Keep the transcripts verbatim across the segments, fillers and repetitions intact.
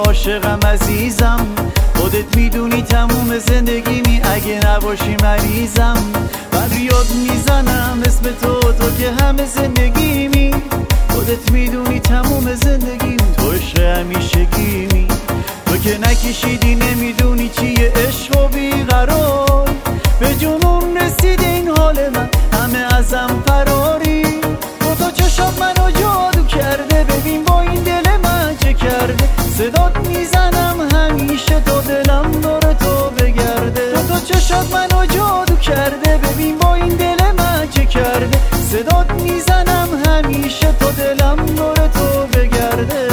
عاشقم عزیزم، خودت میدونی تموم زندگیمی، اگه نباشی مریضم. فریاد میزنم اسم تو، تو که همه زندگیمی، خودت میدونی تموم زندگیم، تو عشق همیشگیمی. تو که نکشیدی نمیدونی چیه عشق و بیقرار، به جنون رسید این حال من، همه ازم فراری. تو تا چشات منو جادو کرده، ببین با این دل من چه کرده. صدات میزنم همیشه تا دلم داره تو بگرده. تو تا چشات منو جادو کرده، ببین با این دل من چه کرده. صدات میزنم همیشه تا دلم داره تو بگرده.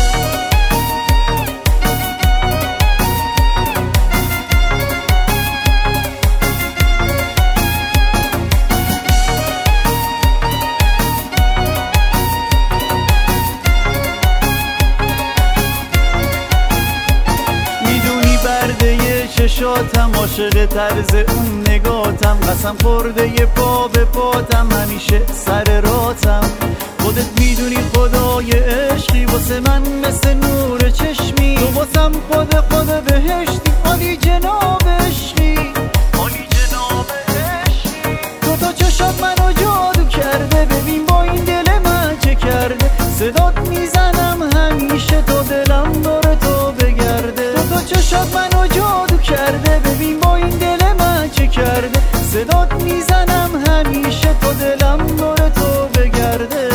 چشاتم عاشق طرز اون نگاتم، قسم خورده یه پا به پاتم، همیشه سر راتم. خودت میدونی خدای عشقی، واسه من مثل نور چشمی، تو واسم خود خود بهشتی، عالی جناب عشقی، عالی جناب عشقی. تو تا چشات منو جادو کرده، ببین با این دل من چه کرده. صدات میزنم همیشه تا دلم داره تو بگرده. تو تا چشات منو جادو کرده، ببین با این دل من چه کرده. صدات میزنم همیشه تا دلم داره تو بگرده.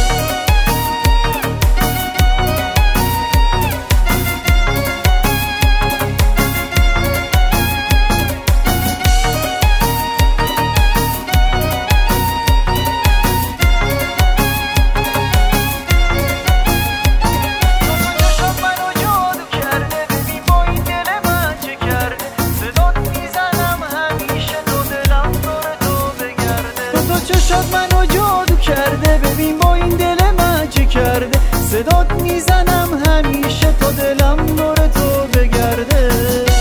چشات منو جادو کرده، ببین با این دل من چه کرده. صدات میزنم همیشه تا دلم داره تو بگرده.